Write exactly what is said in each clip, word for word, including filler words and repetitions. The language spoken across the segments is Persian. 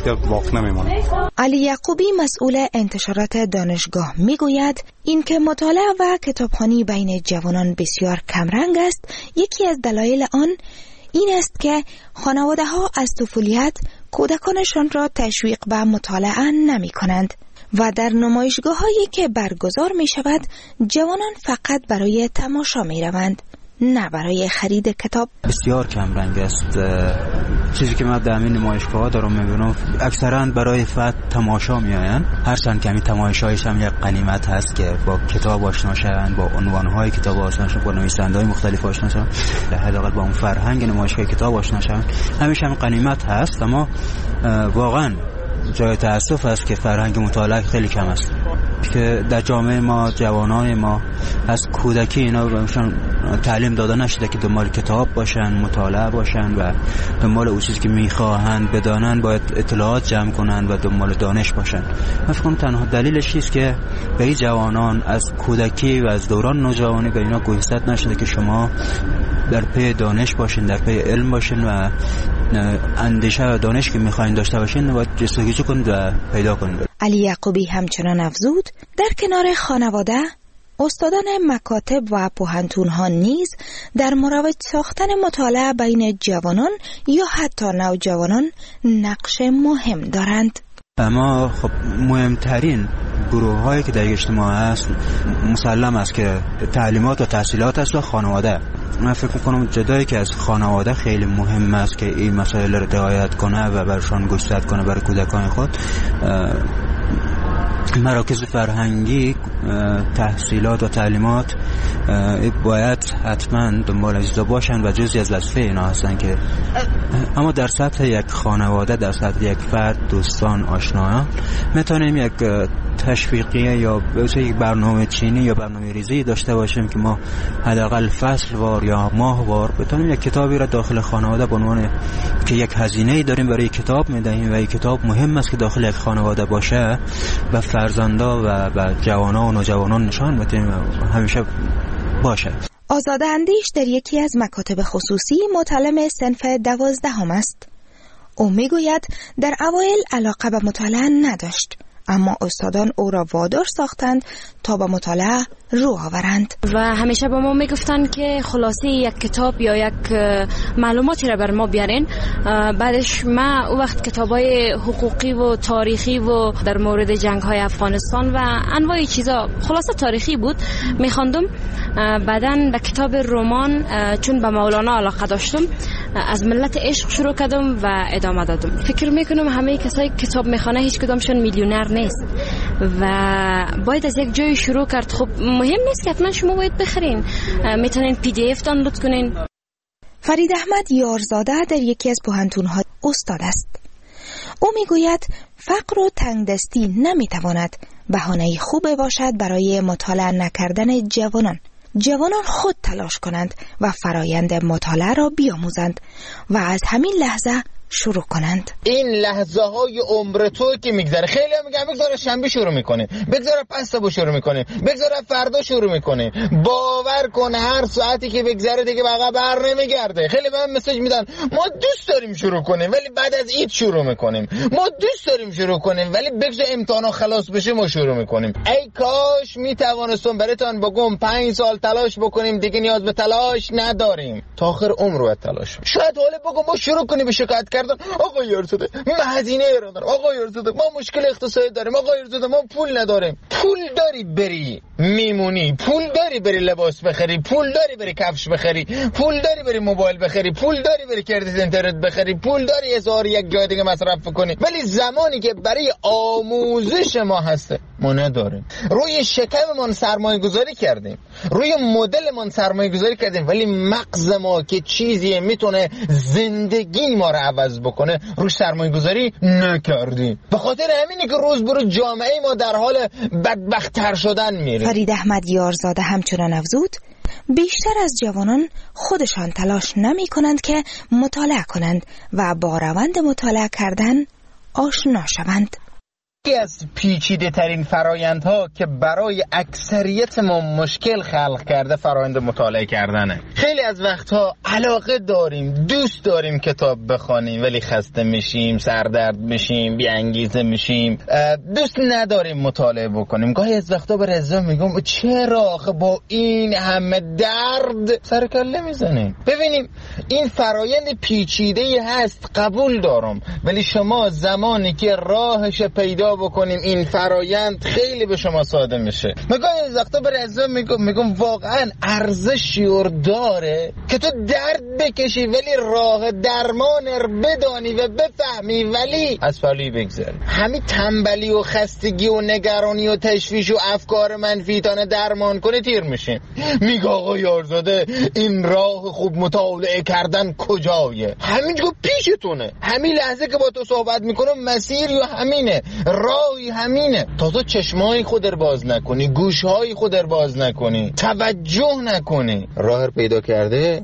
دیگه باقی نمیمونه. علی یعقوبی مسئول انتشارات دانشگاه میگوید اینکه مطالعه و کتابخوانی بین جوانان بسیار کمرنگ است، یکی از دلایل آن این است که خانواده ها از طفولیت کودکانشان را تشویق به مطالعه نمی کنند و در نمایشگاه هایی که برگزار می شود جوانان فقط برای تماشا می روند، نه برای خرید کتاب. بسیار کم رنگ است. چیزی که من در همین نمایشگاه ها دارم میبینم اکثرا برای فقط تماشا میآیند. هرچند کمی تماشایش هم یک غنیمت هست که با کتاب آشنا شوند، با عنوان های کتاب آشنا شوند، با نویسنده های مختلف آشنا شوند، حداقل با اون فرهنگ نمایشگاه کتاب آشنا شوند. همیشه هم غنیمت هست، اما واقعا جای تأسف است که فرهنگ مطالعه خیلی کم است، که در جامعه ما جوانان ما از کودکی اینا بهشون تعلیم داده نشده که دنبال کتاب باشن، مطالعه باشن و دنبال اون چیزی که میخواهند بدانن باید اطلاعات جمع کنن و دنبال دانش باشن. من فکر کنم تنها دلیلش چیست که به این جوانان از کودکی و از دوران نوجوانی به اینا گوشزد نشده که شما در پی دانش باشین، در پی علم باشین و اندیشه و دانش که میخواین داشته باشین باید جستجو کنید و پیدا کنید. علی یعقوبی همچنان افزود در کنار خانواده، استادان مکاتب و پوهنتون‌ها نیز در مروج ساختن مطالعه بین جوانان یا حتی نوجوانان نقش مهم دارند. اما خب مهمترین گروه هایی که در اجتماع هست مسلم است که تعلیمات و تحصیلات است و خانواده. من فکر میکنم جدایی که از خانواده خیلی مهم است که این مسائل رو رعایت کنه و برشان گوشزد کنه برای کودکان خود. مراکز فرهنگی، تحصیلات و تعلیمات باید حتما دنبال اجزا باشن و جزئی از وظیفه اینا هستن که اما در سطح یک خانواده، در سطح یک فرد، دوستان، آشنایان میتونیم یک تشویقیه یا یک برنامه چینی یا برنامه ریزی داشته باشیم که ما حداقل فصل وار یا ماه وار بتونیم یک کتابی را داخل خانواده به عنوان که یک هزینه‌ای داریم برای کتاب میدهیم و این کتاب مهم است که داخل یک خانواده باشه و فرزندا و و جوانان و نوجوانان نشان بدیم همیشه باشه. آزاده اندیش در یکی از مکاتب خصوصی متعلم صنف دوازدهم است. او میگوید در اوایل علاقه به مطالعه نداشت، اما استادان او را وادار ساختند تا به مطالعه رو آورند و همیشه با ما میگفتن که خلاصه یک کتاب یا یک معلوماتی را بر ما بیارین. بعدش ما او وقت کتابای حقوقی و تاریخی و در مورد جنگ های افغانستان و انواع چیزا خلاصه تاریخی بود میخواندم. بعدن به کتاب رمان چون به مولانا علاقه داشتم از ملت عشق شروع کردم و ادامه دادم. فکر میکنم همه کسایی کتاب میخوانه هیچ کدامشون میلیونر نیست و باید از یک جای شروع کرد. خب مهم نیست که حتما شما باید بخرین، میتونین پی دی اف دانلود کنین. فرید احمد یارزاده در یکی از پوهنتون‌ها استاد است. او میگوید فقر و تنگدستی نمیتواند بهانه خوبی باشد برای مطالعه نکردن جوانان. جوانان خود تلاش کنند و فرایند مطالعه را بیاموزند و از همین لحظه شروع کنند. این لحظه های عمر تو که میگذره، خیلی هم میگن بگذاره شنبه شروع میکنه، بگذاره پس صبح شروع میکنه، بگذاره فردا شروع میکنه. باور کن هر ساعتی که بگذره دیگه بقا بر نمیگرده. خیلی به من مسیج میدن ما دوست داریم شروع کنیم ولی بعد از عید شروع میکنیم، ما دوست داریم شروع کنیم ولی بگذار امتحانا خلاص بشه ما شروع میکنیم. ای کاش میتوانستم براتون بگم پنج سال تلاش بکنیم دیگه نیاز به تلاش نداریم، تا آخر عمر باید تلاش. شاید حالا بگم ما شروع کنیم به شکایت کردن، آقا یارزاده من هزینه رو دارم، آقا یارزاده ما مشکل اقتصادی داریم، آقا یارزاده ما پول نداریم. پول داری بری میمونی، پول داری بری لباس بخری، پول داری بری کفش بخری، پول داری بری موبایل بخری، پول داری بری کردیت اینترنت بخری، پول داری هزار یک جای دیگه مصرف کنی، ولی زمانی که برای آموزش ما هسته ما نداریم. روی شکممون سرمایه گذاری کردیم، روی مدلمون سرمایه گذاری کردیم، ولی مغز ما که چیزی میتونه زندگی ما رو عوض بکنه روش سرمایه گذاری نکردیم. به خاطر همینه که روز به روز جامعه ما در حال بدبخت‌تر شدن میره. فرید احمد یارزاده همچنان افزود بیشتر از جوانان خودشان تلاش نمی کنند که مطالعه کنند و با روند مطالعه کردن آشنا شوند. یکی از پیچیده ترین فرایندها که برای اکثریت ما مشکل خلق کرده فرایند مطالعه کردنه. خیلی از وقتها علاقه داریم، دوست داریم کتاب بخونیم، ولی خسته میشیم، سردرد میشیم، بی انگیزه میشیم، دوست نداریم مطالعه بکنیم. گاهی از وقتا به رضا میگم چرا آخه با این همه درد سر کله میزنیم؟ ببینیم این فرایند پیچیده هست، قبول دارم، ولی شما زمانی که راهش پیدا بکنیم این فرایند خیلی به شما ساده میشه. میگم از وقتا به رضا میگم میگم واقعا ارزشی داره که تو درد بکشی ولی راه درمان رو بدانی و بفهمی ولی از پلوی بگذاری. همین تنبلی و خستگی و نگرانی و تشویش و افکار منفی تانه درمان کنه تیر میشه. میگه آقا یارزاده این راه خوب مطالعه کردن کجایه؟ همینجا پیشتونه، همین لحظه که با تو صحبت میکنم مسیر یا همینه، راهی همینه. تا تو چشمای خود رو باز نکنی، گوشهای خود رو باز نکنی، توجه نکنی، راه رو پیدا کرده.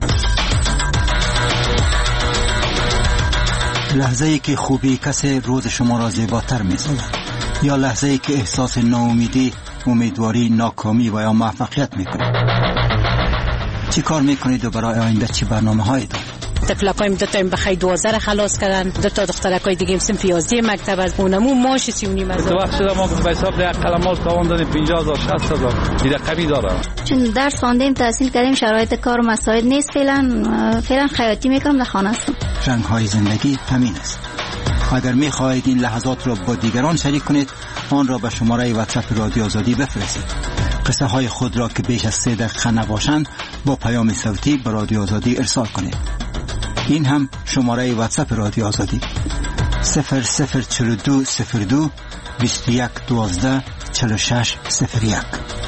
لحظه ای که خوبی کسی روز شما را زیباتر می‌سازد، یا لحظه ای که احساس ناامیدی، امیدواری، ناکامی و یا موفقیت میکنید. چی کار میکنید و برای آینده چی برنامه هایی دارید؟ تفلقایم دو تا بخای دوازده خلاص کردن، دو تا دخترکای دیگه صنف یازده مکتب از اونمو ماش سی و نیم از تو وقت شده ما به حساب یک قلمال تاوان دادیم پنجاه هزار شصت هزار این رقمی داره. چون درس خواندیم تحصیل کردیم شرایط کار و مساعد نیست، فعلا فعلا خیاطی میکنم در خانه هستم. رنگ های زندگی همین است. اگر میخواهید این لحظات را با دیگران شریک کنید آن را به شماره واتساپ رادیو آزادی بفرستید. قصه های خود را که بیش از سه دقیقه نباشند با پیام صوتی به رادیو آزادی ارسال کنید. این هم شماره واتساپ رادیو آزادی صفر صفر چهل و دو صفر دو بیست و یک دوازده چهل و شش صفر یک.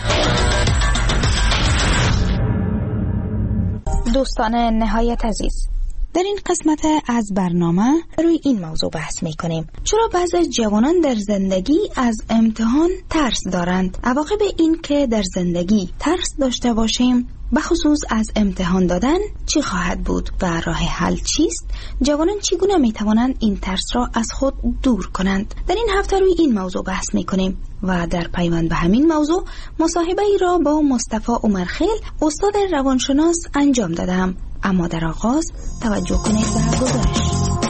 دوستان نهایت عزیز، در این قسمت از برنامه روی این موضوع بحث می کنیم. چرا بعضی از جوانان در زندگی از امتحان ترس دارند؟ عواقب این که در زندگی ترس داشته باشیم بخصوص از امتحان دادن چی خواهد بود و راه حل چیست؟ جوانان چگونه می توانند این ترس را از خود دور کنند؟ در این هفته روی این موضوع بحث می کنیم و در پیوند به همین موضوع مصاحبه ای را با مصطفی عمرخیل استاد روانشناس انجام دادم. اما در آغاز توجه کنید به گزارش.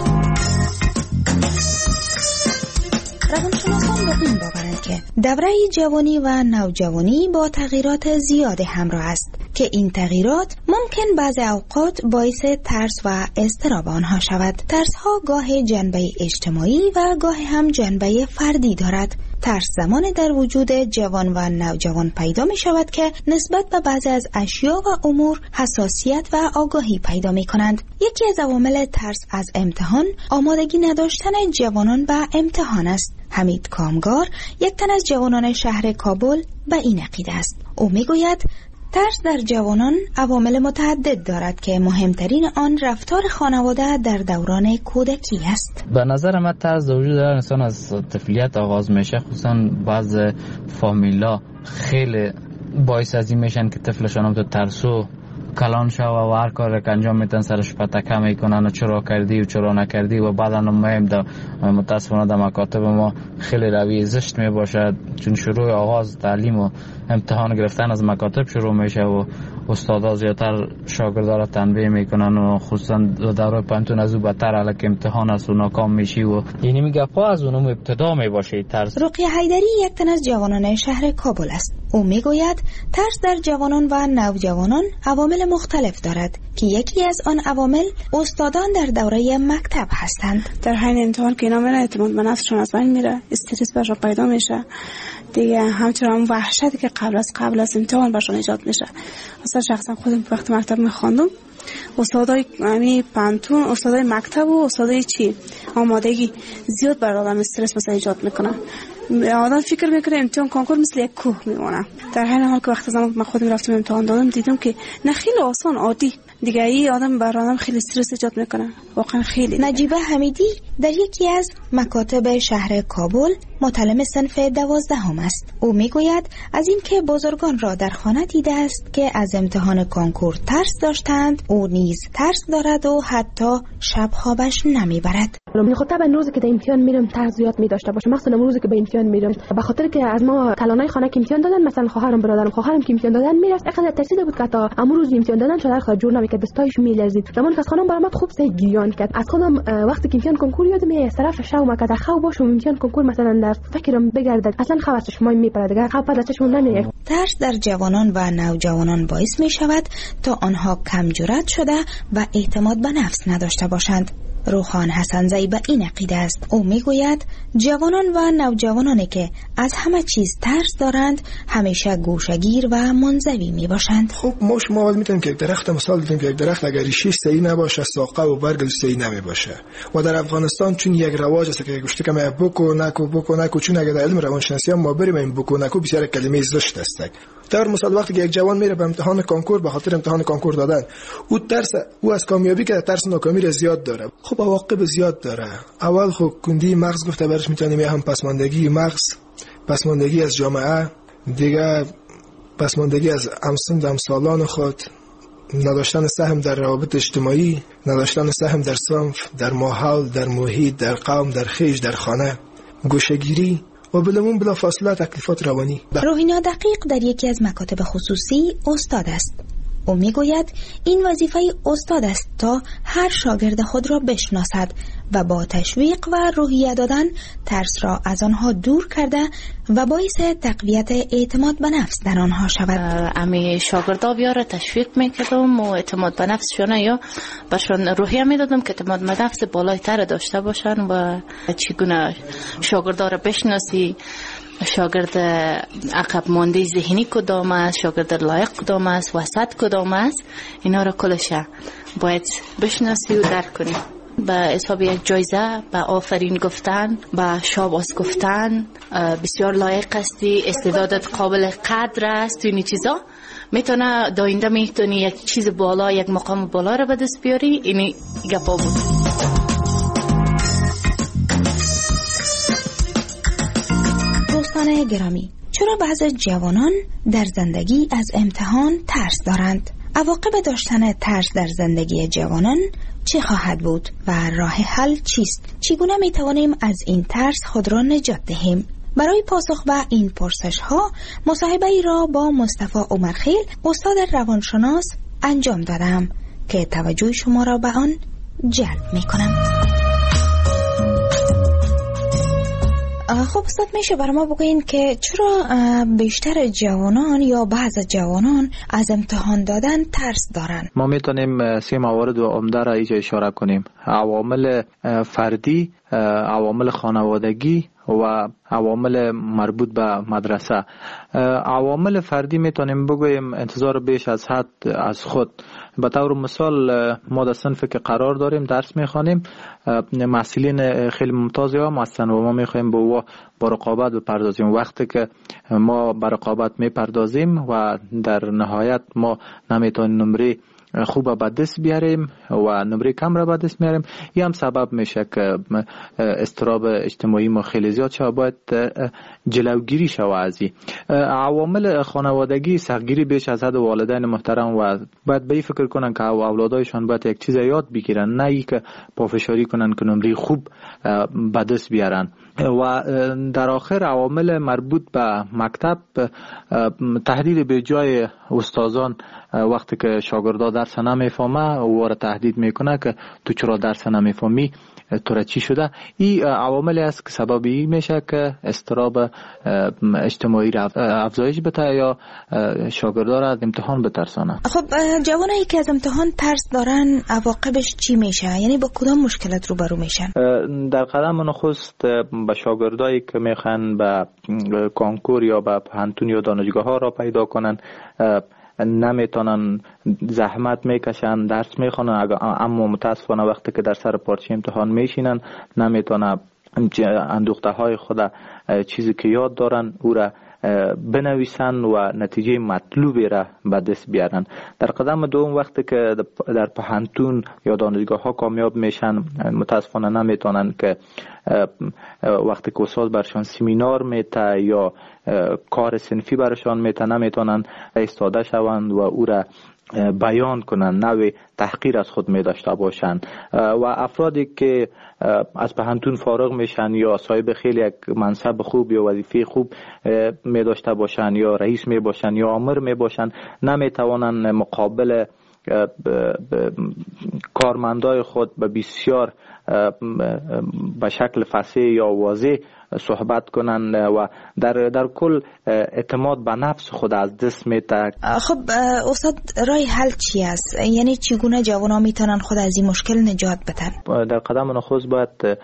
روانشناسان به این باورند که دوره جوانی و نوجوانی با تغییرات زیاد همراه است که این تغییرات ممکن بعضی اوقات باعث ترس و اضطراب آنها شود. ترس ها گاه جنبه اجتماعی و گاه هم جنبه فردی دارد. ترس زمان در وجود جوان و نوجوان پیدا می شود که نسبت به بعضی از اشیا و امور حساسیت و آگاهی پیدا می کنند. یکی از عوامل ترس از امتحان آمادگی نداشتن جوانان به امتحان است. حمید کامگار، یک تن از جوانان شهر کابل، به این عقیده است. او می گوید ترس در جوانان عوامل متعدد دارد که مهمترین آن رفتار خانواده در دوران کودکی است. به نظر من ترس در وجود انسان از طفولیت آغاز میشه، خصوصا بعض فامیلا خیلی باعث از این میشن که طفلشان هم تو ترسو کلان شو و هر کار که انجام میتن سرش پتکه میکنن و چرا کردی و چرا نکردی و بعدا مهم در متاسفانه در مکاتب ما خیلی روی زشت میباشد، چون شروع آغاز تعلیم و امتحان گرفتن از مکاتب شروع میشه و استادا زیادتر شاگردا را تنبیه میکنن و خصوصا دوره پانتون از او بدتر الک امتحان است و ناکام میشی و یعنی میگه پا از اونم ابتدا میباشه ترس. رقیه حیدری یک تن از جوانان شهر کابل است. او میگوید ترس در جوانان و نوجوانان عوامل مختلف دارد که یکی از آن عوامل استادان در دوره مکتب هستند. در حین امتحان که اینا میره اعتماد به نفسشون از بین میره، استرس برشون پیدا میشه دیگه، همچنان وحشتی که قبل از قبل از امتحان برشون ایجاد میشه. اصلا شخصا خودم وقتی مکتب میخواندم استادای امی پانتون، استادای مکتب و استادای چی آمادگی زیاد بر آدم استرس مثلا ایجاد میکنن. آدم فکر میکنه امتحان کنکور مثل یک کوه میمونه، در حین حال که وقتی زمان من خودم رفتم امتحان دادم دیدم که نه خیلی آسان عادی دیگه ای آدم بر آدم خیلی استرس ایجاد میکنه. واقعا خیلی. نجیبه حمیدی در یکی از مکاتب شهر کابل متعلم صنف دوازدهم است. او میگوید از اینکه بزرگان را در خانه دیده است که از امتحان کنکور ترس داشتند، او نیز ترس دارد و حتی شب خوابش نمیبرد. من خب طبعا روزی که در امتحان میرم ترس زیاد می داشته باشه، مثلا روزی که به امتحان میرم به خاطر که از ما کلانای خانه که امتحان دادن، مثلا خواهرم برادرم خواهرم که امتحان دادن میرفت اینقدر ترسیده بود که تا امروز روز امتحان دادن شده خود جور نمیکرد، دستایش میلرزید. زمان که از خانم برآمد خوب سه گریان کرد. از خودم وقتی که امتحان کنکور یادم میاد از طرف شوم که در خواب باشم امتحان کنکور مثلا در فکرم بگردد اصلا خبر چشم میپره دیگه خواب بعد چشم نمیاد. ترس در جوانان و نوجوانان باعث می شود تا آنها کم جرأت شده و اعتماد به نفس نداشته باشند. روحان حسنزی به این عقیده است. او میگوید جوانان و نوجوانانی که از همه چیز ترس دارند همیشه گوشه‌گیر و منزوی می باشند. خب ما شما اول میتونیم که یک درخت مثال بزنیم که یک درخت اگر ریشش صحیح نباشه ساقه و برگش صحیح نمی باشه. و در افغانستان چون یک رواج است که گوشته که ما بکو نکو بکو نکو، چون اگر در علم روانشناسی ما بریم این بکو نکو بسیار کلمه زشت است. در مثال وقتی که یک جوان میره به امتحان کنکور به خاطر امتحان کنکور دادن، او ترس او از کامیابی که ترس ناکامی را زیاد داره. خب عواقب زیاد داره. اول خب کندی مغز گفته برش میتونیم هم پسماندگی مغز، پسماندگی از جامعه، دیگه پسماندگی از همسن همسالان خود، نداشتن سهم در روابط اجتماعی، نداشتن سهم در صنف، در ماحول، در محیط، در قوم، در خیش، در خانه، گوشه‌گیری و بلمون بلا فاصله تکلیفات روانی. روحینا دقیق در یکی از مکاتب خصوصی استاد است. او میگوید این وظیفه استاد است تا هر شاگرد خود را بشناسد و با تشویق و روحیه دادن ترس را از آنها دور کرده و باعث تقویت اعتماد به نفس در آنها شود. امی شاگردا بیاره تشویق میکردم و اعتماد به نفسشون یا برشون روحیه میدادم که اعتماد به نفس بالاتر داشته باشن و چگونه شاگردا را بشناسی، شاگرد عقب مانده ذهنی کدام است، شاگرد لایق کدام است، وسط کدام است، اینا را کلش باید بشناسی و درک کنی. به حساب یک جایزه، به آفرین گفتن، به شاباس گفتن، بسیار لایق هستی، استعدادت قابل قدر است، اینی چیزا میتونه داینده میتونی یک چیز بالا، یک مقام بالا را به دست بیاری. اینی گپا بود. دوستان گرامی، چرا بعضی جوانان در زندگی از امتحان ترس دارند؟ عواقب داشتن ترس در زندگی جوانان چه خواهد بود و راه حل چیست؟ چگونه می توانیم از این ترس خود را نجات دهیم؟ برای پاسخ به این پرسش ها مصاحبه ای را با مصطفی عمرخیل، استاد روانشناس انجام دادم که توجه شما را به آن جلب می کنم. خب استاد، میشه برای ما بگوین که چرا بیشتر جوانان یا بعض جوانان از امتحان دادن ترس دارن؟ ما میتونیم سه موارد و عمده را اینجا اشاره کنیم: عوامل فردی، عوامل خانوادگی و عوامل مربوط به مدرسه. عوامل فردی میتونیم بگویم انتظار بیش از حد از خود. به طور مثال ما در صنفی که قرار داریم درس میخوانیم، محصلین خیلی ممتازی هم هستن و ما میخوایم به او با رقابت بپردازیم. وقتی که ما به رقابت میپردازیم و در نهایت ما نمیتونیم نمره خوب به دست بیاریم و نمره کم را به دست میاریم، این هم سبب میشه که اضطراب اجتماعی ما خیلی زیاد شده. باید جلوگیری شود از این عوامل خانوادگی. سختگیری بیش از حد والدین محترم و باید به این فکر کنن که اولادایشان باید یک چیز یاد بگیرن، نه ای که پافشاری کنن که نمره خوب به دست بیارن. و در آخر عوامل مربوط به مکتب، تهدید به جای استادان وقتی که شاگردا درس نمیفهمه او را تهدید میکنه که تو چرا درس نمیفهمی، تو را چی شده. این عواملی است که سبب این میشه که اضطراب اجتماعی را افزایش بده یا شاگردا را از امتحان بترسانه. خب جوانایی که از امتحان ترس دارن عواقبش چی میشه؟ یعنی با کدام مشکلات روبرو میشن؟ در قدم نخست به شاگردایی که میخوان به کنکور یا به پانتون یا دانشگاه ها را پیدا کنن، نمیتونن، زحمت میکشن، درس میخونن، اما متاسفانه وقتی که در سر پارچه امتحان میشینن نمیتونن اندوخته های خود چیزی که یاد دارن او را بنویسن و نتیجه مطلوبی را به دست بیارن. در قدم دوم وقتی که در پهنتون یا دانشگاه ها کامیاب میشن، متاسفانه نمیتونن که وقتی که استاد برشان سمینار میته یا کار صنفی برشان میته نمیتونن ایستاده شوند و او را بیان کنن، نوع تحقیر از خود می داشته باشند. و افرادی که از پهنتون فارغ میشن یا صاحب خیلی یک منصب خوب یا وظیفه خوب می داشته باشند یا رئیس می باشند یا آمر می باشند، نمی توانند مقابل کارمندای خود به بسیار به شکل فصیح یا واضح صحبت کنند و در در کل اعتماد به نفس خود از دست میده. خب استاد، راه حل چی است؟ یعنی چگونه جوانان میتونن خود از این مشکل نجات بدن؟ در قدم نخست باید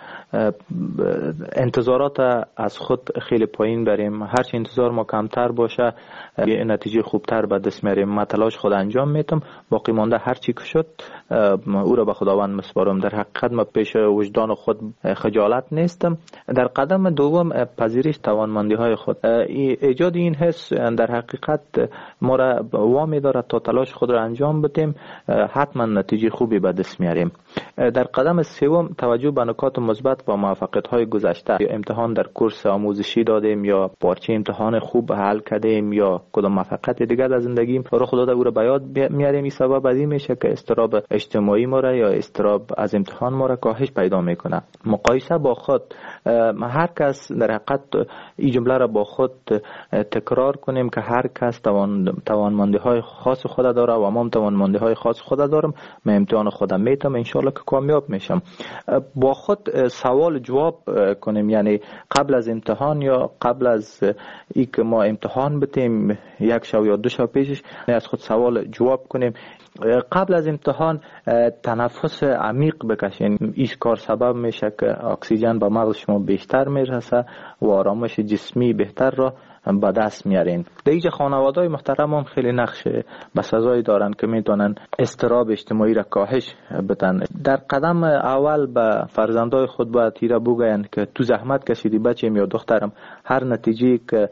انتظارات از خود خیلی پایین بریم. هرچی انتظار ما کمتر باشه نتیجه خوبتر به دست میاریم. من تلاش خود انجام میتم، باقی مانده هر چی که شد او را به خداوند مسپارم. در حقیقت ما پیش وجدان خود خجالت نیستم. در قدم دوم پذیرش توانمندی های خود. ایجاد این حس در حقیقت ما را وامی دارد تا تلاش خود را انجام بدیم، حتما نتیجه خوبی به دست میاریم. در قدم سوم توجه به نکات مثبت و موفقیت های گذشته. یا امتحان در کورس آموزشی دادیم یا پارچه امتحان خوب حل کردیم یا کدام موفقیت دیگر در زندگیم رو خدا در او را به یاد میاریم. این سبب از این میشه که استراب اجتماعی ما را یا استراب از امتحان ما را کاهش پیدا میکنه. مقایسه با خود، هر کس در حقیقت این جمله را با خود تکرار کنیم که هر کس توان توانمندی های خاص خود داره و ما توانمندی های خاص خود دارم. من امتحان خودم میتم، ان شاء الله که کامیاب میشم. با خود سوال جواب کنیم، یعنی قبل از امتحان یا قبل از ای که ما امتحان بتیم یک شب یا دو شب پیشش از خود سوال جواب کنیم. قبل از امتحان تنفس عمیق بکشین. این کار سبب میشه که اکسیژن به مغز شما بیشتر میرسه و آرامش جسمی بهتر را به دست میارین. در اینجا خانواده‌های محترم هم خیلی نقش بسزایی دارن که میتونن استراب اجتماعی را کاهش بدن. در قدم اول به فرزندای خود باید ایره بگوین که تو زحمت کشیدی بچه‌م یا دخترم، هر نتیجه که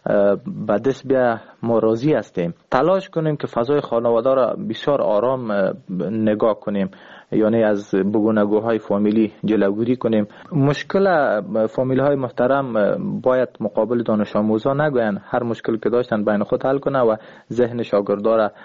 به دست بیا ما راضی هستیم. تلاش کنیم که فضای خانواده را بسیار آرام نگاه کنیم، یعنی از بگونگوهای فامیلی جلوگیری کنیم. مشکل فامیلی های محترم باید مقابل دانش آموزان نگوین، هر مشکل که داشتن بین خود حل کنه و ذهن شاگردا را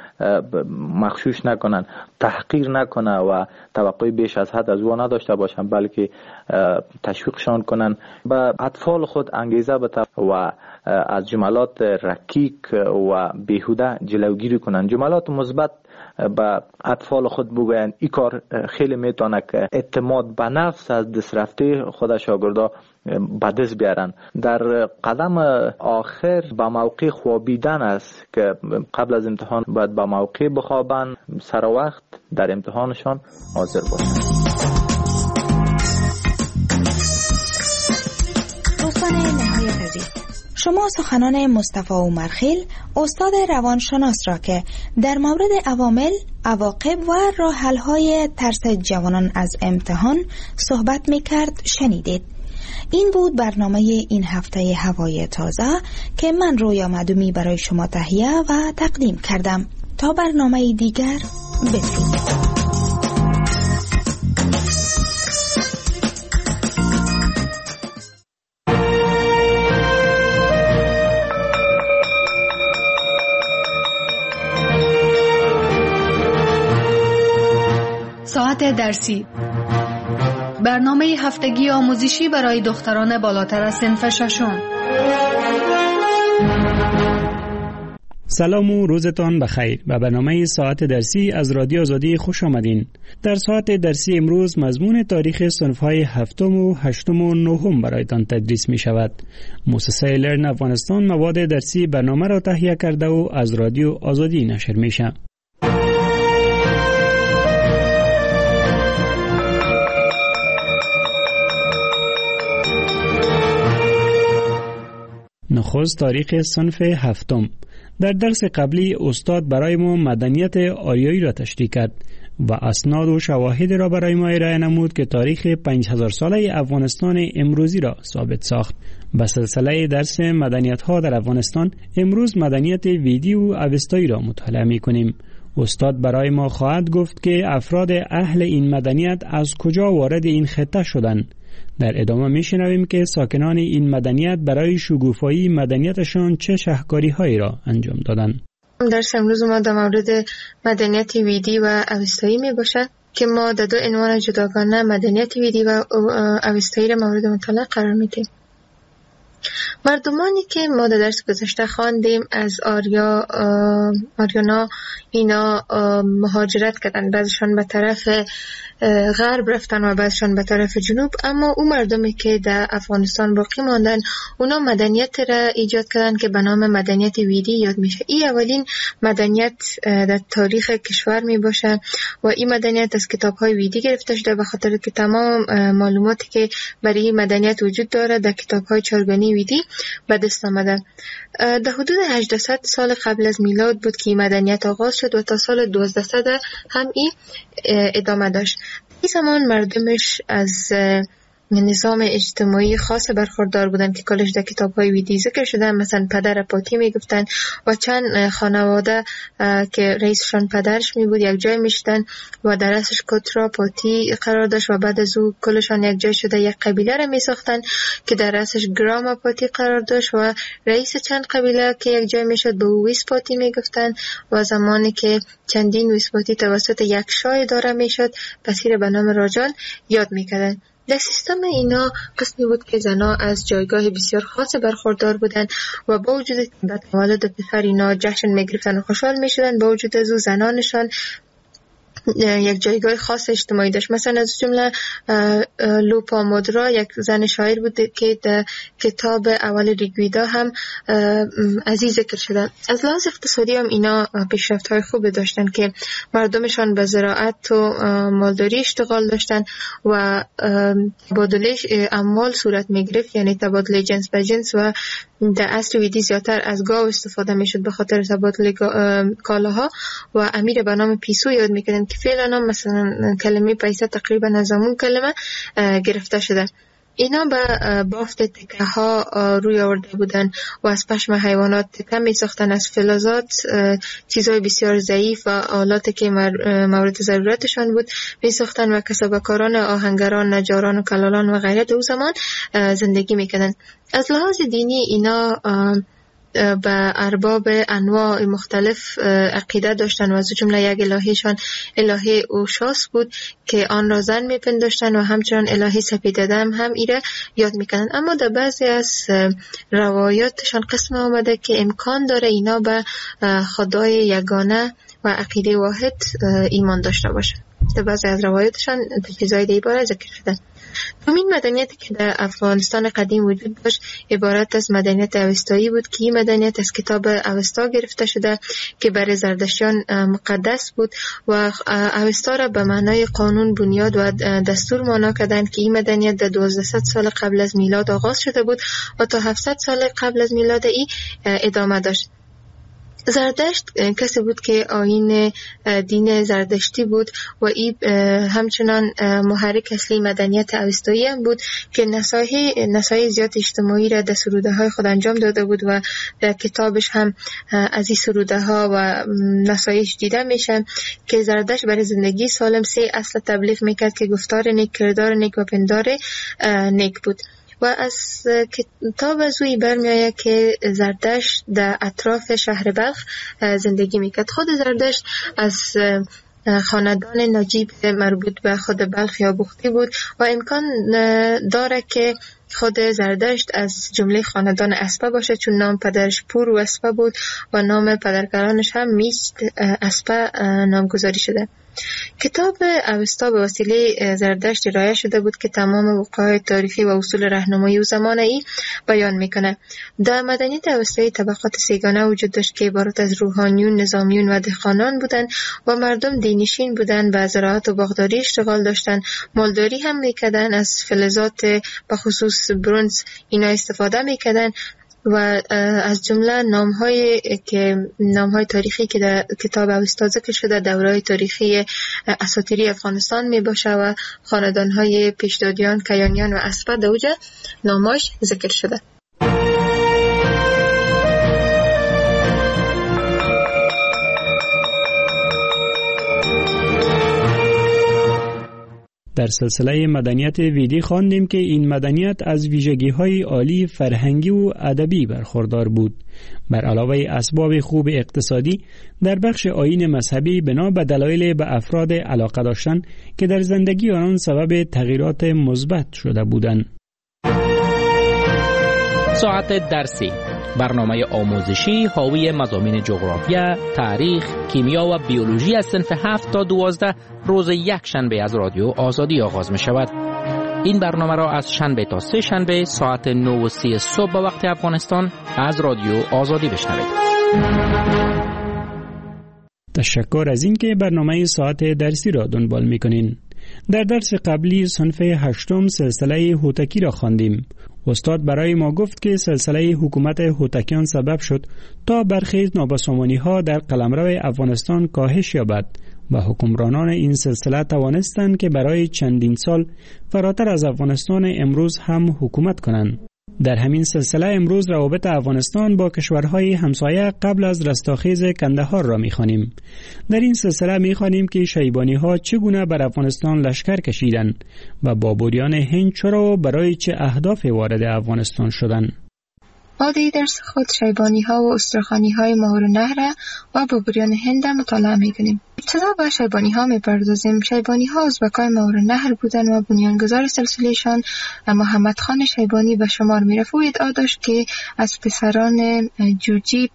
مغشوش نکنن، تحقیر نکنه و توقع بیش از حد از او نداشته باشن، بلکه تشویقشان کنن، به اطفال خود انگیزه بده و از جملات رکیک و بیهوده جلوگیری کنن. جملات مثبت به اطفال خود بگوین. این کار خیلی میتونه که اعتماد به نفس از دست رفته خود شاگردا به دست بیارن. در قدم آخر به موقع خوابیدن است که قبل از امتحان باید به موقع بخوابن، سر وقت در امتحانشان حاضر باشن. دوستان نهایت عزیز، شما سخنان مصطفی عمرخیل، استاد روانشناس را که در مورد عوامل، عواقب و راه حل‌های ترس جوانان از امتحان صحبت می‌کرد شنیدید. این بود برنامه این هفته هوای تازه که من رویا مدومی برای شما تهیه و تقدیم کردم. تا برنامه دیگر، بدرود. ساعت درسی، برنامه هفتگی آموزشی برای دختران بالاتر از صنف ششم. سلام و روزتان بخیر. به برنامه ساعت درسی از رادیو آزادی خوش آمدین. در ساعت درسی امروز مضمون تاریخ صنف‌های هفتم و هشتم و نهم برایتان تدریس می شود. مؤسسه لرن افغانستان مواد درسی برنامه را تهیه کرده و از رادیو آزادی نشر می شود. نخست تاریخ صنف هفتم. در درس قبلی استاد برای ما مدنیت آریایی را تشریح کرد. و اسناد و شواهد را برای ما ارائه نمود که تاریخ پنج هزار ساله افغانستان امروزی را ثابت ساخت. به سلسله درس مدنیت ها در افغانستان امروز مدنیت ویدی و اوستایی را مطالعه می کنیم. استاد برای ما خواهد گفت که افراد اهل این مدنیت از کجا وارد این خطه شدند. در ادامه می شنویم که ساکنان این مدنیت برای شگوفایی مدنیتشان چه شهکاری هایی را انجام دادند. درس امروز ما در مورد مدنیت ویدی و اوستایی می باشد که ما در دو عنوان جداگانه مدنیت ویدی و اوستایی را مورد مطالعه قرار میدیم. مردمانی که ما در درس گذشته خواندیم از آریا آریانا اینا مهاجرت کردن، بعضشان به طرف غرب رفتن و بعضشان به طرف جنوب، اما اون مردمی که در افغانستان باقی ماندن اونا مدنیت را ایجاد کردن که به نام مدنیت ویدی یاد میشه. این اولین مدنیت در تاریخ کشور می باشه و این مدنیت از کتاب های ویدی گرفته شده، به خاطر که تمام معلوماتی که برای این مدنیت وجود داره در کتاب های چارگانی ویدی به دست آمده. در حدود هجده سال قبل از میلاد بود که این مدنیت آغاز شد و تا سال دوازده هم این ادامه داشت. این زمان مردمش از نظام اجتماعی خاص برخوردار بودن که کلش در کتاب‌های ویدی ذکر شده. مثلا پدر پاتی میگفتن و چند خانواده که رئیسشان پدرش می بود یک جای میشدن و در اسش کترا پاتی قرار داشت و بعد از او کلشان یک جای شده یک قبیله را می ساختن که در اسش گراما پاتی قرار داشت و رئیس چند قبیله که یک جای میشد به او ویس پاتی میگفتن و زمانی که چندین ویس پاتی توسط یک شاه اداره میشد پس این به نام راجال یاد میکردن. در سیستم اینا قسمی بود که زنها از جایگاه بسیار خاص برخوردار بودن و با وجود به تولد پسر اینا جشن میگرفتن و خوشحال میشدن، با وجود از او زنانشان یک جایگاه خاص اجتماعی داشت. مثلا از جمله لوپامودرا یک زن شاعر بود که در کتاب اول ریگویدا هم از این ذکر شده. از لحاظ اقتصادی هم اینا پیشرفت‌های خوب داشتن که مردمشان به زراعت و مالداری اشتغال داشتن و تبادله اموال صورت میگرفت، یعنی تبادله جنس به جنس، و در عصر ویدی زیادتر از گاو استفاده میشد به خاطر تبادل کالاها و امیر به نام پیسو یاد میکردن که فعلا هم مثلا کلمه پیسه تقریبا از همون کلمه گرفته شده. اینا به بافت تکه ها روی آورده بودن و از پشم حیوانات تکه می ساختن، از فلزات چیزهای بسیار ضعیف و آلاتی که مورد ضرورتشان بود می ساختن و کسبکاران آهنگران، نجاران و کلالان و غیره در زمان زندگی می کردن. از لحاظ دینی اینا به ارباب انواع مختلف عقیده داشتن و از جمله یک الهیشان الهه اوشاس بود که آن را زن میپنداشتن و همچنان الهه سپیددم هم ایره یاد میکنن. اما در بعضی از روایاتشان قسم آمده که امکان داره اینا به خدای یگانه و عقیده واحد ایمان داشته باشه. در بعضی از روایاتشان چیزهای دیگه باره ذکر شده. دومین مدنیتی که در افغانستان قدیم وجود داشت عبارت از مدنیت اوستایی بود که این مدنیت از کتاب اوستا گرفته شده که برای زردشتیان مقدس بود و اوستا را به معنای قانون، بنیاد و دستور معنا کردند که این مدنیت در دوازده سال قبل از میلاد آغاز شده بود و تا هفتصد سال قبل از میلاد ای ادامه داشت. زردشت کسی بود که آیین دین زردشتی بود و این همچنان محرک اصلی مدنیت اوستایی هم بود که نصایح نصایح زیاد اجتماعی را در سروده های خود انجام داده بود و در کتابش هم از این سروده ها و نصایح دیده میشه که زردشت برای زندگی سالم سه اصل تبلیغ میکرد که گفتار نیک، کردار نیک و پندار نیک بود. و از کتاب از اوی برمی آید که زردشت در اطراف شهر بلخ زندگی میکرد. خود زردشت از خاندان نجیب مربوط به خود بلخ یا بختی بود و امکان داره که خود زردشت از جمله خاندان اسپه باشه، چون نام پدرش پور و اسپه بود و نام پدرکلانش هم میست اسپه نامگذاری شده. کتاب اوستا به وسیله زردشت ارائه شده بود که تمام وقایع تاریخی و اصول راهنمایی و زمان ای بیان میکنه. در مدنیت اوستایی طبقات سیگانه وجود داشت که عبارت از روحانیون، نظامیون و دهقانان بودند و مردم دینشین بودند، به زراعت و باغداری اشتغال داشتند، مالداری هم میکردند، از فلزات به خصوص برنز اینا استفاده میکردند و از جمله نام‌های که نام‌های تاریخی که در کتاب اوستا ذکر شده دوره‌های تاریخی اساطیری افغانستان می باشه و خاندان‌های پیشدادیان، کیانیان و اسپا در اوج نام‌هاش ذکر شده. در سلسله مدنیت ویدی خواندیم که این مدنیت از ویژگی‌های عالی فرهنگی و ادبی برخوردار بود. بر علاوه اسباب خوب اقتصادی، در بخش آیین مذهبی بنا به دلایل به افراد علاقه داشتن که در زندگی آنان سبب تغییرات مثبت شده بودند. ساعت درسی، برنامه آموزشی حاوی مضامین جغرافیا، تاریخ، کیمیا و بیولوژی از صنف هفت تا دوازده روز یک شنبه از رادیو آزادی آغاز می شود. این برنامه را از شنبه تا سه شنبه ساعت نه و سی صبح به وقت افغانستان از رادیو آزادی بشنوید. تشکر از اینکه برنامه ساعت درسی را دنبال می‌کنین. در درس قبلی صنف هشتم سلسله هوتکی را خواندیم. استاد برای ما گفت که سلسله حکومت هوتکیان سبب شد تا برخی نابسامانی‌ها در قلمرو افغانستان کاهش یابد و حکمرانان این سلسله توانستند که برای چندین سال فراتر از افغانستان امروز هم حکومت کنند. در همین سلسله امروز روابط افغانستان با کشورهای همسایه قبل از رستاخیز کندهار را می‌خوانیم. در این سلسله می‌خوانیم که شیبانی‌ها چگونه بر افغانستان لشکر کشیدند و بابریان هند چرا و برای چه اهدافی وارد افغانستان شدند. ما در درس خود شیبانی‌ها و استرخانی‌های ماورالنهر و بابریان هند مطالعه می‌کنیم. ابتدا به شیبانی‌ها می‌پردازیم. شیبانی‌ها ازبکای ماورالنهر بودند و بنیانگذار سلسله‌شان محمد خان شیبانی به شمار می‌رفت. او ادعا داشت که از پسران جوجیب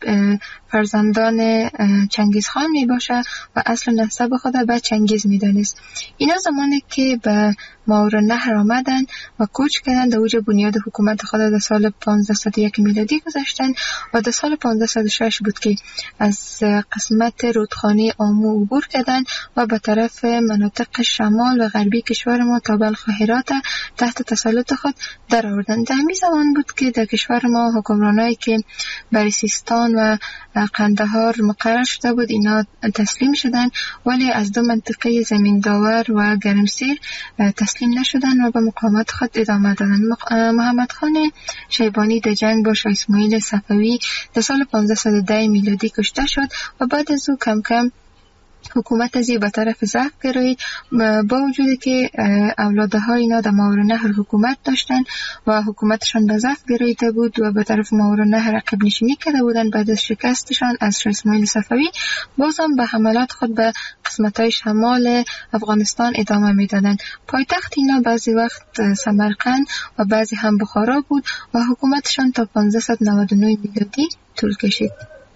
فرزندان چنگیز خان می‌باشد و اصل نسب خود به چنگیز می‌دانست. اینا زمانی که به ماورالنهر آمدند و کوچ کردند در اوج بنیاد حکومت خود در سال پانزده صد و یک میلادی گذاشتند و در سال پانزده صد و شش بود که از قسمت رودخانه آمو عبور کردند و به طرف مناطق شمال و غربی کشور ما تا بلخ و هرات تحت تسلط خود در آوردند. در همین زمان بود که در کشور ما حکمرانایی که بر سیستان و قندهار مقرر شده بود اینا تسلیم شدند، ولی از دو منطقه زمین داور و گرمسیر تسلیم نشدند و به مقاومت خود ادامه دادند. محمد خان شیبانی در جنگ با شاه اسماعیل صفوی در سال پانزده صد و ده میلادی کشته شد و بعد از او کم کم حکومت ازی به طرف ضعف گرایید، با وجودی که اولادهای اینا در ماورالنهر حکومت داشتن و حکومتشان به ضعف گراییده بود و به طرف ماورالنهر عقب نشینی کرده بودند. بعد از شکستشان از شاه اسماعیل صفوی بازم به حملات خود به قسمت‌های شمال افغانستان ادامه میدادند. پایتخت اینا بعضی وقت سمرقند و بعضی هم بخارا بود و حکومتشان تا پانزده صد و نود و نه میلادی طول کشید.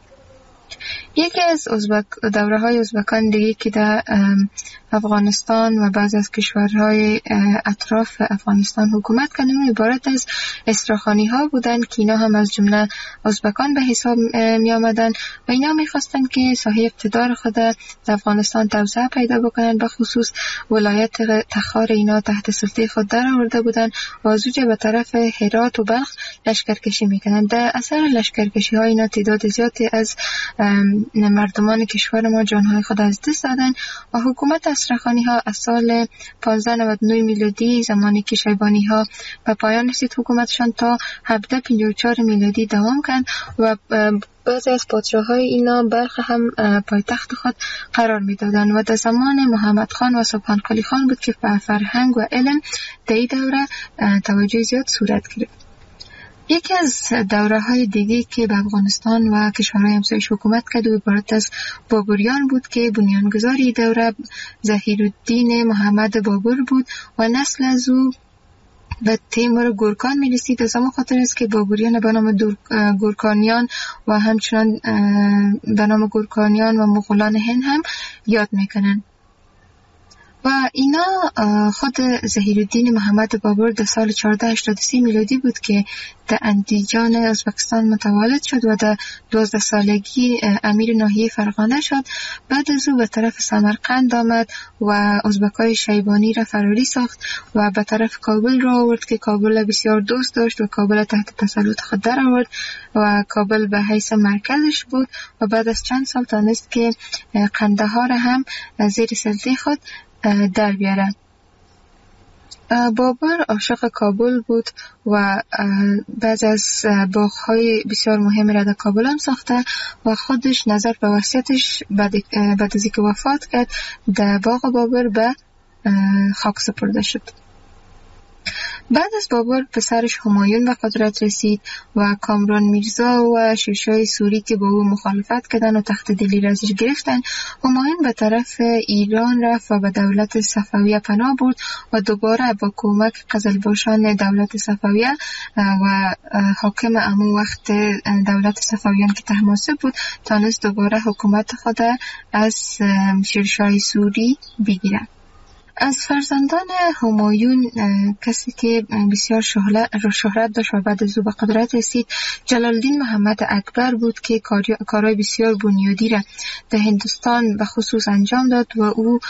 یکی از ازبک دوره های ازبکان دیگه که در افغانستان و بعض از کشورهای اطراف افغانستان حکومت کردن عبارت از استراخانی ها بودند که اینا هم از جمله ازبکان به حساب می آمدن و اینا می خواستند که ساحه اقتدار خود در افغانستان توسعه پیدا بکنند. به خصوص ولایت تخار اینا تحت سلطه خود در آورده بودند و از اونجا به طرف هرات و بلخ لشکرکشی می کنند. در اثر لشکرکشی ها اینا تعداد زیادی از مردمان کشور ما جانهای خود از دست دادند و حکومت استرخانی ها از سال پانزده صد و نود و نه میلادی زمانی که شیبانی ها به پایان رسید حکومتشان تا هفده پنجاه و چهار میلادی دوام کرد و بعضی از پادشاه‌های اینا بلخ هم پایتخت خود قرار می‌دادند و در زمان محمد خان و سبحان قلی خان بود که به فرهنگ و علم در این دوره توجه زیاد صورت گرفت. یکی از دوره های دیگه که به افغانستان و کشورهای همسایش حکومت کرد و عبارت از بابریان بود که بنیانگذاری دوره ظهیرالدین محمد بابر بود و نسل از او به تیمور گورکان می رسید. از همون خاطر است که بابریان به نام گورکانیان و همچنان به نام گورکانیان و مغولان هند هم یاد میکنن. و اینا خود ظهیرالدین محمد بابر در سال چهارده هشتاد و سه میلادی بود که در اندیجان ازبکستان متولد شد و در دوازده سالگی امیر ناحیه فرغانه شد. بعد از او به طرف سمرقند آمد و ازبکای شیبانی را فراری ساخت و به طرف کابل را آورد که کابل بسیار دوست داشت و کابل تحت تسلط خود در آورد و کابل به حیث مرکزش بود و بعد از چند سال تانست که قندهار هم زیر سلطه خود در بیاره. بابر عاشق کابل بود و بعض از باغ‌های بسیار مهم را در کابل هم ساخته و خودش نظر به وصیتش بعد از اینکه وفات کرد در باغ بابر به خاک سپرده شد. بعد از بابر پسرش همایون به قدرت رسید و کامران میرزا و شیرشاه سوری که با او مخالفت کردن و تخت دلی را ازش گرفتن. همایون به طرف ایران رفت و به دولت صفویه پناه برد و دوباره با کمک قزلباشان دولت صفویه و حاکم امو وقت دولت صفویان که طهماسب بود تانست دوباره حکومت خود از شیرشاه سوری بگیرد. از فرزندان همایون کسی که بسیار شهرت داشت و بعد از او به قدرت رسید جلالالدین محمد اکبر بود که کارهای بسیار بنیادی را در هندوستان به خصوص انجام داد و او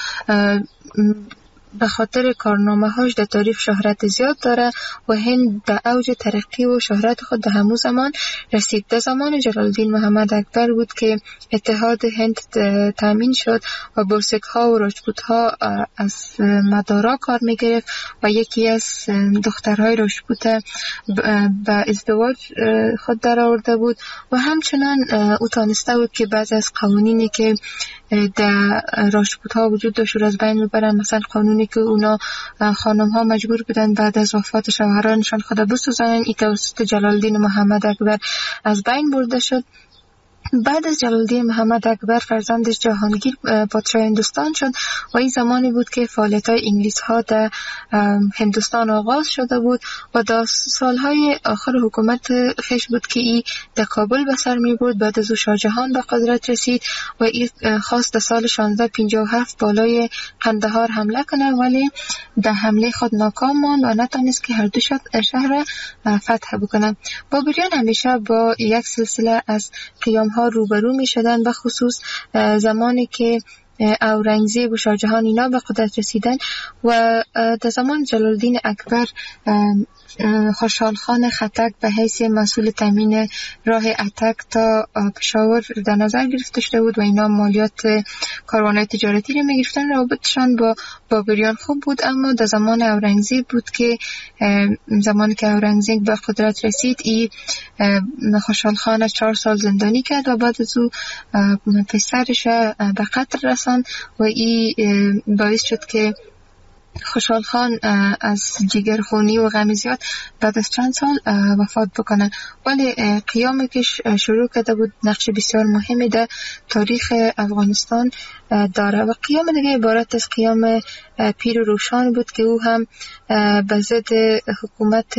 به خاطر کارنامه هاش در تاریخ شهرت زیاد داره و هند در اوج ترقی و شهرت خود در همون زمان رسید. در زمان جلالالدین محمد اکبر بود که اتحاد هند تامین شد و برسک ها و راجپوت ها از مدارا کار می گرفت و یکی از دخترهای راجپوت به ازدواج خود در آورده بود و همچنان او تانسته بود که بعضی از قوانینی که در راجپوت ها وجود داشت رو از بین ببرن. مثلا قانونی که اونا خانم ها مجبور بودن بعد از وفات شوهرانشان خود بسوزانن، این توسط جلالالدین محمد اکبر از بین برده شد. بعد از جلالالدین محمد اکبر فرزندش جهانگیر پادشاه هندوستان شد و این زمانی بود که فعالیت‌های انگلیس ها در هندوستان آغاز شده بود و در سالهای آخر حکومت خیش بود که این در کابل به سر می برد. بعد از او شاه جهان به قدرت رسید و این خواست در سال شانزده پنجاه و هفت بالای قندهار حمله کنه ولی در حمله خود ناکام ماند و نتونست که هر دو شهر فتح بکنه. بابریان همیشه با یک سلسله از قیام ها روبرو می شدن، به خصوص زمانی که اورنگزیب و شاه جهان اینا به قدرت رسیدن و در زمان جلالالدین اکبر خوشحال خان خټک به حیث مسئول تامین راه اتک تا پشاور در نظر گرفته شده بود و اینا مالیات کاروان‌های تجارتی رو می‌گرفتن. رابطشان با بابریان خوب بود، اما در زمان اورنگزیب بود که زمانی که اورنگزیب به قدرت رسید ای خوشحال خان چهار سال زندانی کرد و بعد از او پسرش به قتل رساند و ای باعث شد که خوشحال خان از جگرخونی و غم زیاد بعد از چند سال وفات بکنه. ولی قیامی که شروع کرده بود نقش بسیار مهمی در تاریخ افغانستان داره و قیام دیگه عبارت از قیام پیر و روشان بود که او هم به ضد حکومت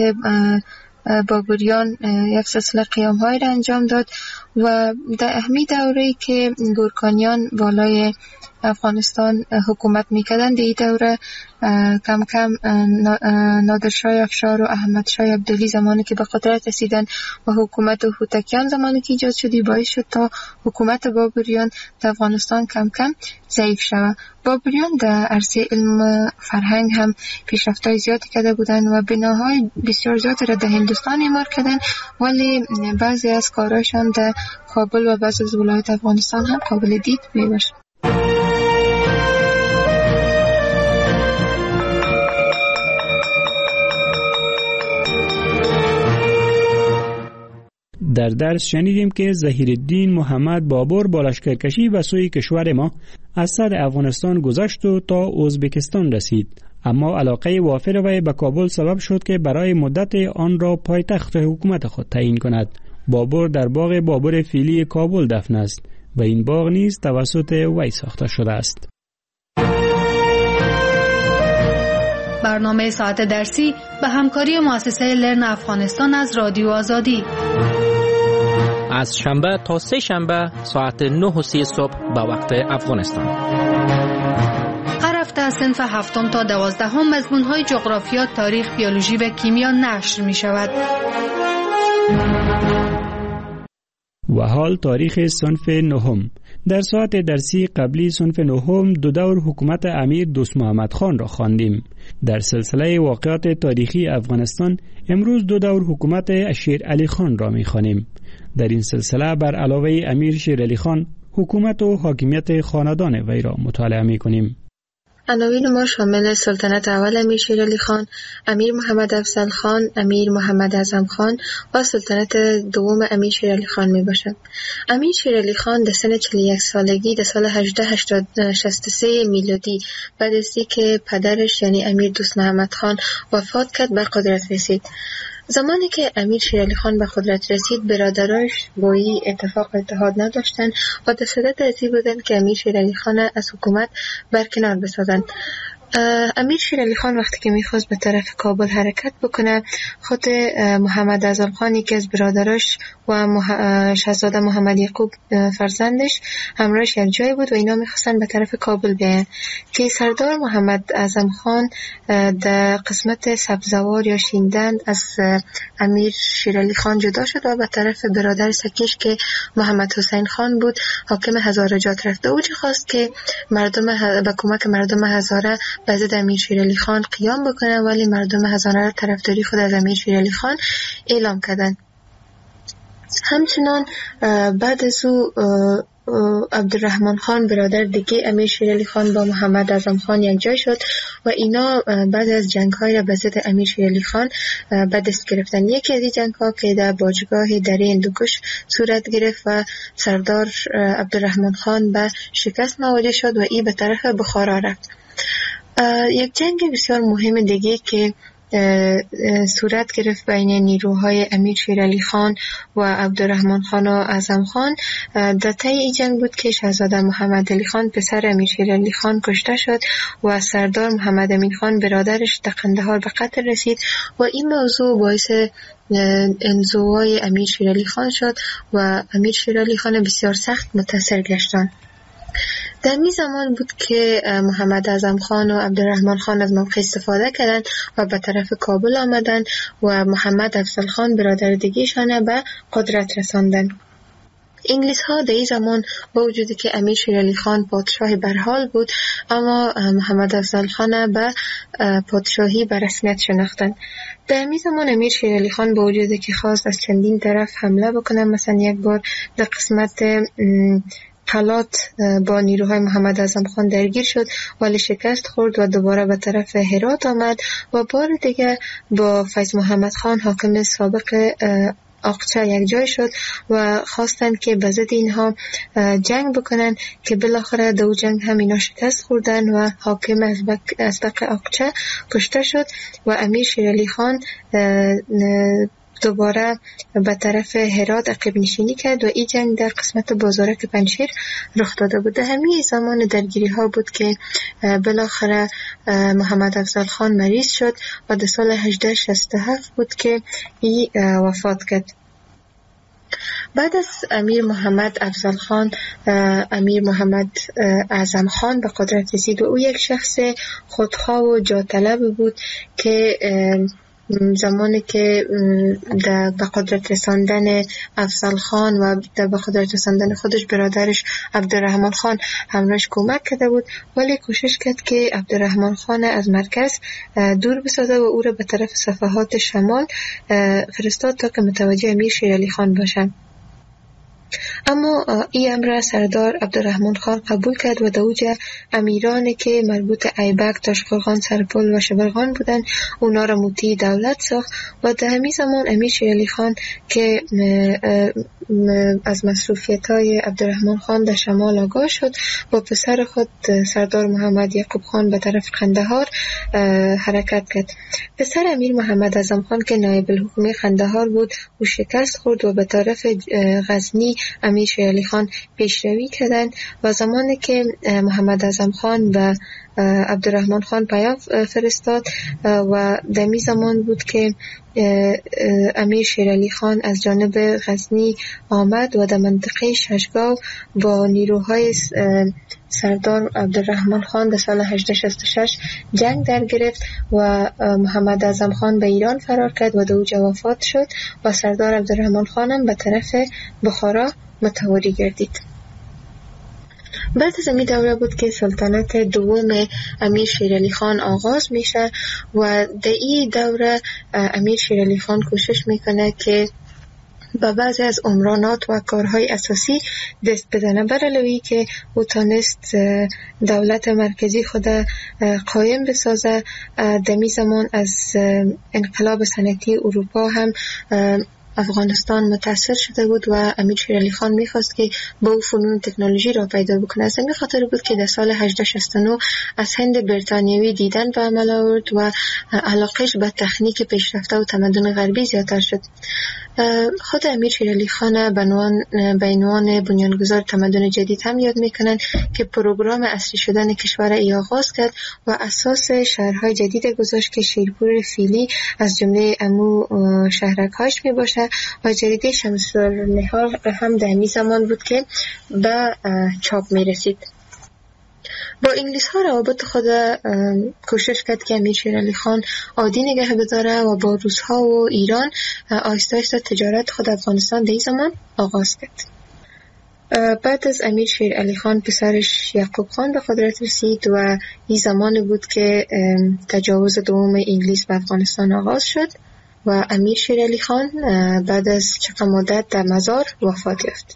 بابریان یک سلسله قیام های را انجام داد و در اهمی دوره‌ای که گورکانیان بالای افغانستان حکومت میکردن در این دوره کم کم نادرشاه افشار و احمد شاه عبدالی زمانی که به قدرت رسیدن و حکومت هوتکیان زمانی که ایجاد شدی باعث شد تا حکومت بابریان در افغانستان کم کم ضعیف شود. بابریان در عرصه علم فرهنگ هم پیشرفت‌های زیادی کرده بودند و بناهای بسیار زیادی را در هندوستان اعمار کردند، ولی بعضی از کارهاشان در کابل و بعضی از ولایت افغانستان هم قابل دید میباشد. در درس شنیدیم که ظهیرالدین محمد بابر با لشکرکشی به سوی کشور ما از صد افغانستان گذشت و تا ازبکستان رسید، اما علاقه وافر وی به کابل سبب شد که برای مدت آن را پایتخت حکومت خود تعیین کند. بابر در باغ بابر فیلی کابل دفن است و این باغ نیز توسط وی ساخته شده است. برنامه ساعت درسی به همکاری مؤسسه لرن افغانستان از رادیو آزادی از شنبه تا سه شنبه ساعت نه و سی صبح به وقت افغانستان. هر هفته از صنف هفتم تا دوازدهم مضمون‌های جغرافیا، تاریخ، بیولوژی و کیمیا نشر می شود. و حال تاریخ صنف نهم. در ساعت درسی قبلی صنف نهم دو دور حکومت امیر دوست محمد خان را خواندیم. در سلسله واقعات تاریخی افغانستان امروز دو دور حکومت شیر علی خان را می خوانیم. در این سلسله بر علاوه امیر شیر علی خان حکومت و حاکمیت خاندان وی را مطالعه می کنیم. عناوین ما شامل سلطنت اول امیر شیر علی خان، امیر محمد افضل خان، امیر محمد اعظم خان و سلطنت دوم امیر شیر علی خان می باشد. امیر شیر علی خان در سن چهل و یک سالگی در سال هزار و هشتصد و شصت و سه میلادی بعد از اینکه پدرش یعنی امیر دوست محمد خان وفات کرد به قدرت رسید. زمانی که امیر شیر علی خان به قدرت رسید برادرایش با این اتفاق اتحاد نداشتند و در صدد از این بودند که امیر شیر علی خان از حکومت برکنار بسازند. امیر شیر علی خان وقتی که میخواست به طرف کابل حرکت بکنه خود محمد اعظم خان که از برادراش و شاهزاده محمد یعقوب فرزندش همراهش یک جای بود و اینا میخواستن به طرف کابل بیان که سردار محمد اعظم خان در قسمت سبزوار یا شیندند از امیر شیر علی خان جدا شد و به طرف برادر سکیش که محمد حسین خان بود حاکم هزاره جات رفت. او چه خواست که مردم به کمک مردم هزاره به ضد امیر شیر علی خان قیام بکنه، ولی مردم هزاره طرفداری خود از امیر شیر علی خان اعلام کردند. همچنان بعد از او عبدالرحمن خان برادر دیگه امیر شیر علی خان با محمد اعظم خان یک جای شد و اینا بعد از جنگ‌های را به ضد امیر شیر علی خان به دست گرفتن. یکی از این جنگ‌ها که در باجگاه دره هندوکش صورت گرفت و سردار عبدالرحمن خان به شکست مواجه شد و این به طرف بخارا رفت. یک جنگ بسیار مهم دیگه که صورت گرفت بین نیروهای امیر شیر علی خان و عبدالرحمن خان و اعظم خان در طی این جنگ بود که شاهزاده محمد علی خان پسر امیر شیر علی خان کشته شد و سردار محمد امین خان برادرش در قندهار به قتل رسید و این موضوع باعث انزوای امیر شیر علی خان شد و امیر شیر علی خان بسیار سخت متاثر گشتند. در می زمان بود که محمد اعظم خان و عبدالرحمن خان از موقع استفاده کردند و به طرف کابل آمدند و محمد افضل خان برادر دیگه‌شان به قدرت رساندند. انگلیس ها در این زمان با وجودی که امیر شیر علی خان پادشاه برحال بود اما محمد افضل خان به پادشاهی به رسمیت شناختند. در این زمان امیر شیر علی خان با وجودی که خواست از چندین طرف حمله بکنه، مثلا یک بار در قسمت حالات با نیروهای محمد اعظم خان درگیر شد ولی شکست خورد و دوباره به طرف هرات آمد و بار دیگه با فیض محمد خان حاکم سابق آقچه یک جای شد و خواستند که به ضد اینها جنگ بکنن که بالاخره دو جنگ هم اینا شکست خوردن و حاکم ازبق آقچه کشته شد و امیر شیر علی خان دوباره به طرف هرات عقب نشینی کرد و این جنگ در قسمت بازارک پنجشیر رخ داده بود. همین زمان درگیری ها بود که بالاخره محمد افضل خان مریض شد و در سال هزار و هشتصد و شصت و هفت بود که این وفات کرد. بعد از امیر محمد افضل خان امیر محمد اعظم خان به قدرت رسید و او یک شخص خودخواه و جاطلب بود که زمانی که در به قدرت رساندن افضل خان و در به قدرت رساندن خودش برادرش عبدالرحمن خان همراهش کمک کرده بود ولی کوشش کرد که عبدالرحمن خان از مرکز دور بسازه و او را به طرف صفحات شمال فرستاد تا که متوجه امیر شیر علی خان باشند. اما این امر سردار عبدالرحمن خان قبول کرد و دوجه امیرانی که مربوط ایبک، تاشقرغان، سرپل و شبرغان بودند اونا را مطیع دولت ساخت و در همین زمان امیر شیر علی خان که از مصروفیت های عبدالرحمن خان در شمال آگاه شد با پسر خود سردار محمد یعقوب خان به طرف قندهار حرکت کرد. پسر امیر محمد اعظم خان که نایب الحکومه قندهار بود او شکست خورد و به طرف غزنی امیر شیر علی خان پیشروی کردند و زمانی که محمد اعظم خان به عبدالرحمن خان پیام فرستاد و در می زمان بود که امیر شیرعلی خان از جانب غزنی آمد و در منطقه ششگاو با نیروهای سردار عبدالرحمن خان در سال هجده شصت و شش جنگ در گرفت و محمد اعظم خان به ایران فرار کرد و در اوجا وفات شد و سردار عبدالرحمن خان هم به طرف بخارا متواری گردید. بعد از این دوره بود که سلطنت دوم امیر شیرعلی خان آغاز میشه و در این دوره امیر شیرعلی خان کوشش میکنه که با بعضی از عمرانات و کارهای اساسی دست بزنه، برعلاوه که او تانست دولت مرکزی خود قایم بسازه. دمی زمان از انقلاب صنعتی اروپا هم افغانستان متاثر شده بود و امیر شیرعلی خان میخواست که با او فنون تکنولوژی را پیدا بکنه. از همین خاطر بود که در سال هجده شصت و نه از هند بریتانیایی دیدن به عمل آورد و علاقش به تکنیک پیشرفته و تمدن غربی زیادتر شد. خود امیر شیرعلی خان به عنوان بنیانگذار تمدن جدید هم یاد میکنن که پروگرام اصلی شدن کشور ای آغاز کرد و اساس شهرهای جدید گذاشت که شیرپور فیلی از جمله امو شهرک‌هاش می باشه و جریده شمس النهار هم در همین زمان بود که به چاپ می رسید. با انگلیس ها روابط خود کوشش کرد که امیر شیرعلی خان عادی نگه بداره و با روس ها و ایران آهسته آهسته تجارت خود افغانستان در این زمان آغاز کرد. بعد از امیر شیرعلی خان پسرش یعقوب خان به قدرت رسید و این زمان بود که تجاوز دوم انگلیس به افغانستان آغاز شد و امیر شیرعلی خان بعد از چند مدت در مزار وفات یافت.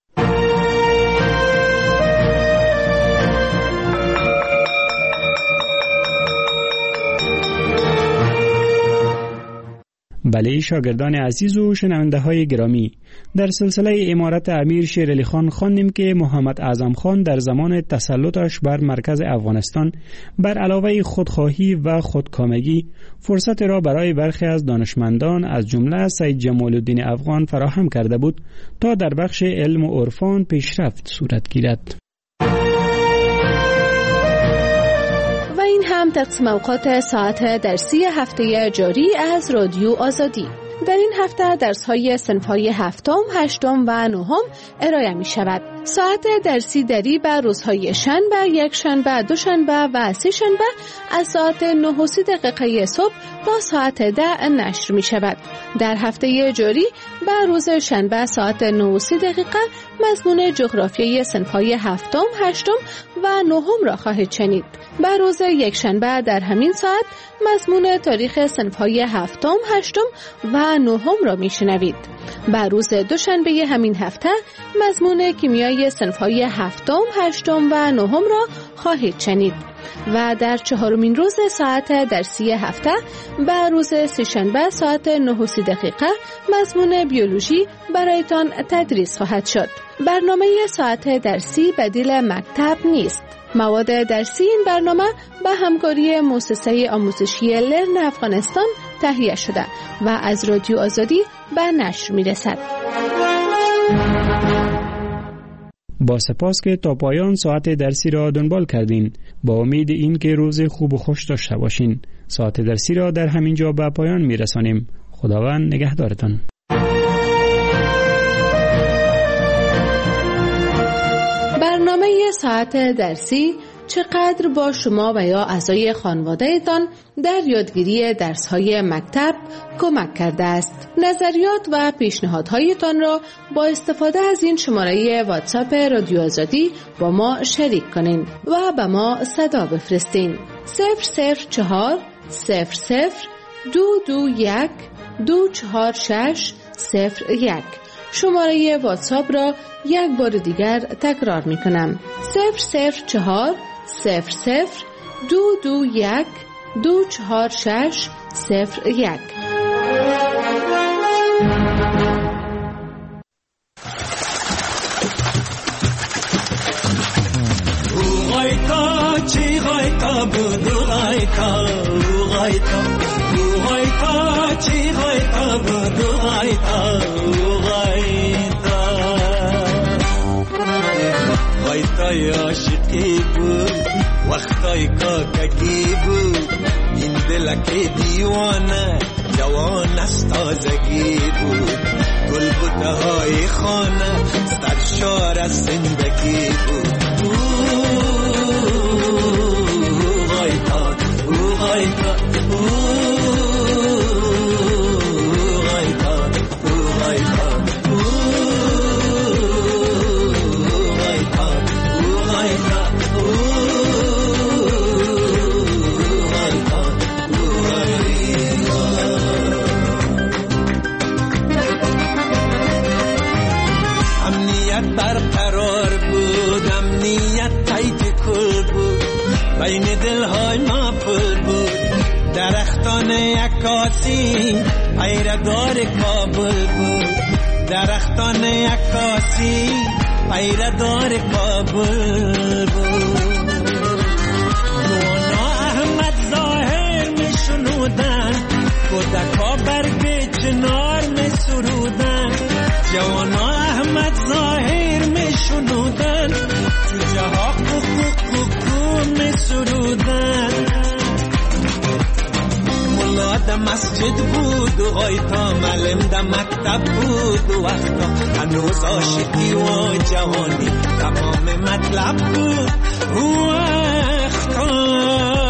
بله شاگردان عزیز و شنونده های گرامی، در سلسله امارت امیر شیرعلی خان خواندیم که محمد اعظم خان در زمان تسلطش بر مرکز افغانستان بر علاوه خودخواهی و خودکامگی فرصت را برای برخی از دانشمندان از جمله سید جمال الدین افغان فراهم کرده بود تا در بخش علم و عرفان پیشرفت صورت گیرد. این هم تقسیم اوقات ساعت درسی هفته جاری از رادیو آزادی. در این هفته درس‌های صنف‌های هفتم، هشتم و نهم ارائه می‌شود. ساعت درسی دری بر روزهای شنبه، یک شنبه، دو شنبه و سه شنبه از ساعت نه و سی دقیقه صبح تا ساعت ده نشر می‌شود. در هفته جاری بر روز شنبه ساعت نه و سی دقیقه مضمون جغرافیای صنف‌های هفتم، هشتم و نهم را خواهید شنید. بر روز یک شنبه در همین ساعت مضمون تاریخ صنف‌های هفتم، هشتم و نهم را میشنوید. بر روز دوشنبه همین هفته مضمون کیمیای صنف‌های هفتم، هشتم و نهم را خواهید شنید. و در چهارمین روز ساعت درسی هفته بر روز سه‌شنبه ساعت نه و سی دقیقه مضمون بیولوژی برایتان تدریس خواهد شد. برنامه ساعت درسی بدیل مکتب نیست. مواد درسی این برنامه به همکاری مؤسسه آموزشی لرن افغانستان تهیه شده و از رادیو آزادی به نشر می‌رسد. با سپاس که تا پایان ساعت درسی را دنبال کردین. با امید این که روز خوب و خوش داشته باشین. ساعت درسی را در همین جا به پایان می‌رسانیم. خداوند نگهدارتان. برنامه ساعت درسی چقدر با شما و یا اعضای خانواده‌تان در یادگیری درس‌های مکتب کمک کرده است. نظریات و پیشنهادهایتان را با استفاده از این شماره واتساپ رادیو آزادی با ما شریک کنین و به ما صدا بفرستین. صفر صفر چهار صفر صفر دو دو یک دو چهار شش صفر یک. شماره واتساپ را یک بار دیگر تکرار می کنم. صفر صفر چهار صفر صفر دو دو یک دو چهار شش صفر یک. عاشقی بود وقتا کاکگی بود این دلک دیوانه جوان است تازگی بود گل بوته های خانه سرشار از زندگی بود او غایتا او غایتا بین دلهای ما پر بود درختان عکاسی پیردار کابل بود درختان عکاسی پیردار کابل بود نونا احمد ظاهر می شنودن کودکا برگ چنار می سرودن جوانا احمد ظاهر می شنودن جوجه ها کوکو کوکو می سرودن ملا ده مسجد بود و غایتا معلم ده مکتب بود و وقتا هنوز عاشقی و جوانی تمام مطلب بود و وقتا